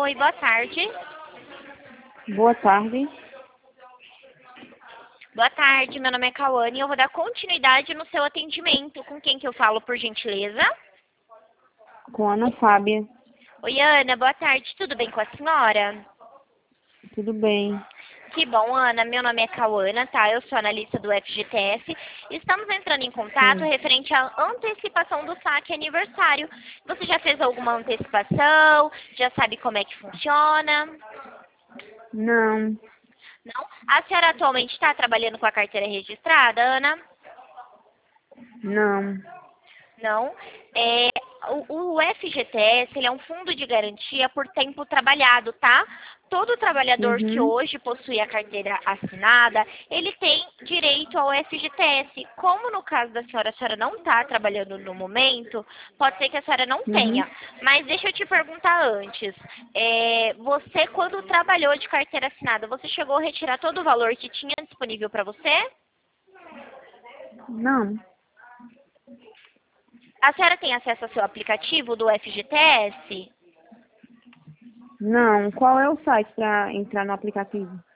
Oi, boa tarde. Boa tarde. Boa tarde, meu nome é Cauane e eu vou dar continuidade no seu atendimento. Com quem que eu falo, por gentileza? Com Ana Fábia. Oi, Ana, boa tarde. Tudo bem com a senhora? Tudo bem? Que bom, Ana. Meu nome é Cauana, tá? Eu sou analista do FGTS. Estamos entrando em contato Sim. referente à antecipação do saque aniversário. Você já fez alguma antecipação? Já sabe como é que funciona? Não. Não? A senhora atualmente está trabalhando com a carteira registrada, Ana? Não. Não. O FGTS, ele é um fundo de garantia por tempo trabalhado, tá? Todo trabalhador que Uhum. hoje possui a carteira assinada, ele tem direito ao FGTS. Como no caso da senhora, a senhora não está trabalhando no momento, pode ser que a senhora não Uhum. tenha. Mas deixa eu te perguntar antes. Você, quando trabalhou de carteira assinada, você chegou a retirar todo o valor que tinha disponível para você? Não. A senhora tem acesso ao seu aplicativo do FGTS? Não. Qual é o site para entrar no aplicativo?